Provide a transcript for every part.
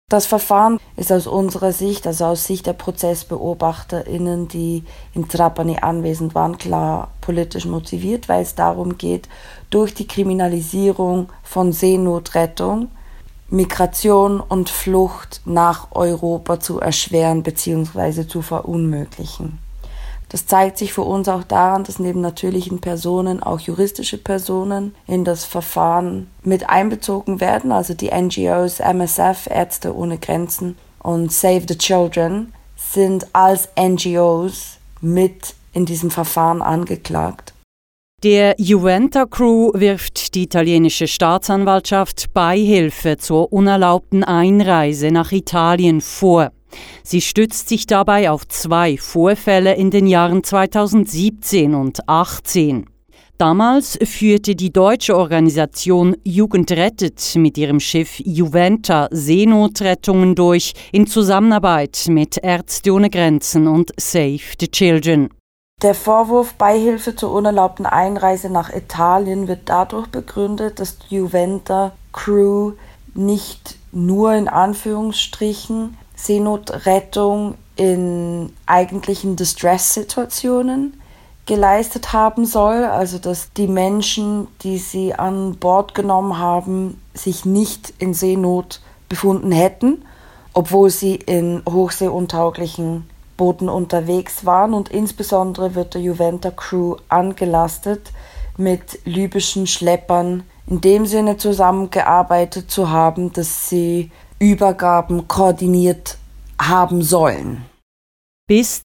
Das Verfahren ist aus unserer Sicht, also aus Sicht der ProzessbeobachterInnen, die in Trapani anwesend waren, klar politisch motiviert, weil es darum geht, durch die Kriminalisierung von Seenotrettung Migration und Flucht nach Europa zu erschweren bzw. zu verunmöglichen. Das zeigt sich für uns auch daran, dass neben natürlichen Personen auch juristische Personen in das Verfahren mit einbezogen werden. Also die NGOs MSF, Ärzte ohne Grenzen und Save the Children sind als NGOs mit in diesem Verfahren angeklagt. Der Juventa Crew wirft die italienische Staatsanwaltschaft Beihilfe zur unerlaubten Einreise nach Italien vor. Sie stützt sich dabei auf 2 Vorfälle in den Jahren 2017 und 2018. Damals führte die deutsche Organisation Jugend rettet mit ihrem Schiff Juventa Seenotrettungen durch in Zusammenarbeit mit Ärzte ohne Grenzen und Save the Children. Der Vorwurf Beihilfe zur unerlaubten Einreise nach Italien wird dadurch begründet, dass die Juventa Crew nicht nur in Anführungsstrichen Seenotrettung in eigentlichen Distress-Situationen geleistet haben soll, also dass die Menschen, die sie an Bord genommen haben, sich nicht in Seenot befunden hätten, obwohl sie in hochseeuntauglichen Booten unterwegs waren, und insbesondere wird der Juventa Crew angelastet, mit libyschen Schleppern in dem Sinne zusammengearbeitet zu haben, dass sie Übergaben koordiniert haben sollen. Bis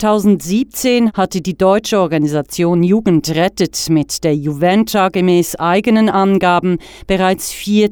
2017 hatte die deutsche Organisation Jugend rettet mit der Juventa gemäß eigenen Angaben bereits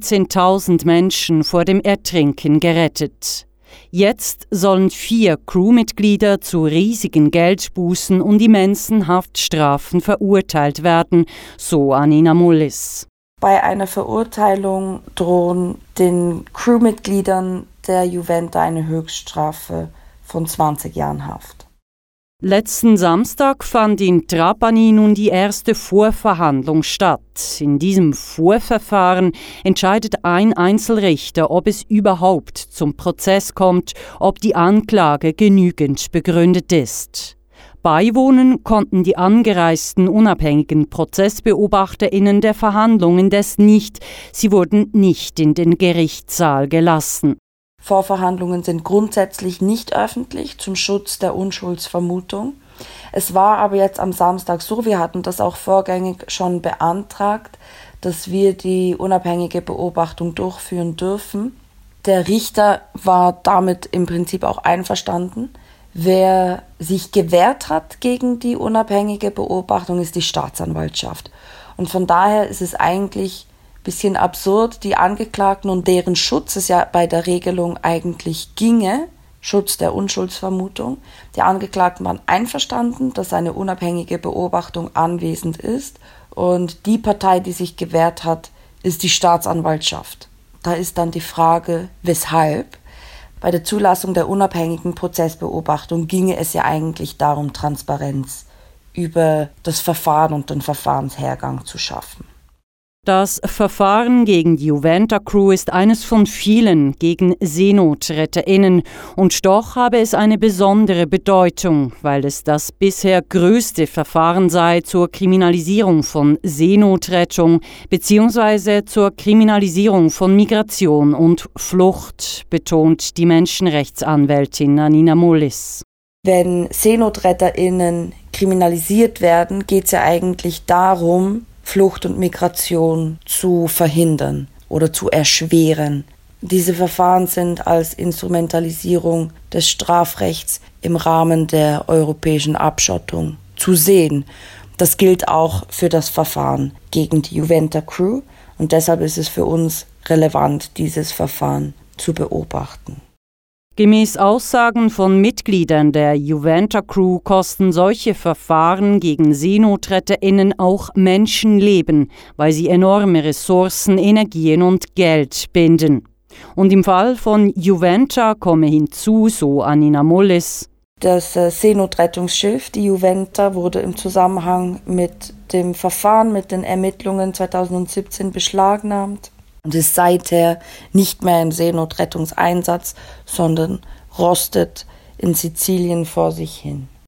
14.000 Menschen vor dem Ertrinken gerettet. Jetzt sollen 4 Crewmitglieder zu riesigen Geldbußen und immensen Haftstrafen verurteilt werden, so Annina Mullis. Bei einer Verurteilung drohen den Crewmitgliedern der Juventa eine Höchststrafe von 20 Jahren Haft. Letzten Samstag fand in Trapani nun die erste Vorverhandlung statt. In diesem Vorverfahren entscheidet ein Einzelrichter, ob es überhaupt zum Prozess kommt, ob die Anklage genügend begründet ist. Beiwohnen konnten die angereisten unabhängigen ProzessbeobachterInnen der Verhandlungen indes nicht. Sie wurden nicht in den Gerichtssaal gelassen. Vorverhandlungen sind grundsätzlich nicht öffentlich zum Schutz der Unschuldsvermutung. Es war aber jetzt am Samstag so, wir hatten das auch vorgängig schon beantragt, dass wir die unabhängige Beobachtung durchführen dürfen. Der Richter war damit im Prinzip auch einverstanden. Wer sich gewehrt hat gegen die unabhängige Beobachtung, ist die Staatsanwaltschaft. Und von daher ist es eigentlich bisschen absurd, die Angeklagten und deren Schutz es ja bei der Regelung eigentlich ginge, Schutz der Unschuldsvermutung. Die Angeklagten waren einverstanden, dass eine unabhängige Beobachtung anwesend ist, und die Partei, die sich gewehrt hat, ist die Staatsanwaltschaft. Da ist dann die Frage, weshalb. Bei der Zulassung der unabhängigen Prozessbeobachtung ginge es ja eigentlich darum, Transparenz über das Verfahren und den Verfahrenshergang zu schaffen. Das Verfahren gegen die Juventa Crew ist eines von vielen gegen SeenotretterInnen, und doch habe es eine besondere Bedeutung, weil es das bisher größte Verfahren sei zur Kriminalisierung von Seenotrettung bzw. zur Kriminalisierung von Migration und Flucht, betont die Menschenrechtsanwältin Annina Mullis. Wenn SeenotretterInnen kriminalisiert werden, geht es ja eigentlich darum, Flucht und Migration zu verhindern oder zu erschweren. Diese Verfahren sind als Instrumentalisierung des Strafrechts im Rahmen der europäischen Abschottung zu sehen. Das gilt auch für das Verfahren gegen die Juventa Crew, und deshalb ist es für uns relevant, dieses Verfahren zu beobachten. Gemäß Aussagen von Mitgliedern der Juventa Crew kosten solche Verfahren gegen SeenotretterInnen auch Menschenleben, weil sie enorme Ressourcen, Energien und Geld binden. Und im Fall von Juventa komme hinzu, so Annina Mullis: Das Seenotrettungsschiff, die Juventa, wurde im Zusammenhang mit dem Verfahren, mit den Ermittlungen 2017 beschlagnahmt. und ist seither nicht mehr im Seenotrettungseinsatz, sondern rostet in Sizilien vor sich hin.